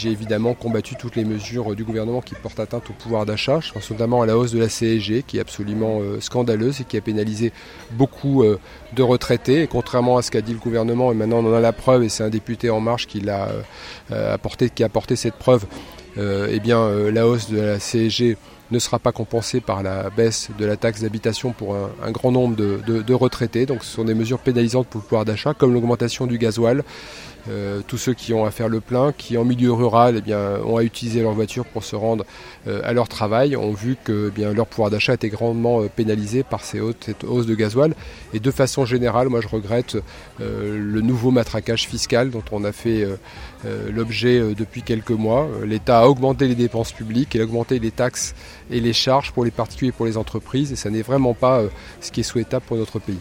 J'ai évidemment combattu toutes les mesures du gouvernement qui portent atteinte au pouvoir d'achat. Je pense notamment à la hausse de la CSG qui est absolument scandaleuse et qui a pénalisé beaucoup de retraités. Et contrairement à ce qu'a dit le gouvernement, et maintenant on en a la preuve, et c'est un député En Marche qui a apporté cette preuve, la hausse de la CSG ne sera pas compensée par la baisse de la taxe d'habitation pour un grand nombre de retraités. Donc ce sont des mesures pénalisantes pour le pouvoir d'achat, comme l'augmentation du gasoil. Tous ceux qui ont à faire le plein, qui en milieu rural ont à utiliser leur voiture pour se rendre à leur travail, ont vu que leur pouvoir d'achat était grandement pénalisé par cette hausse de gasoil. Et de façon générale, moi je regrette le nouveau matraquage fiscal dont on a fait l'objet depuis quelques mois. L'État a augmenté les dépenses publiques et a augmenté les taxes et les charges pour les particuliers et pour les entreprises, et ça n'est vraiment pas ce qui est souhaitable pour notre pays.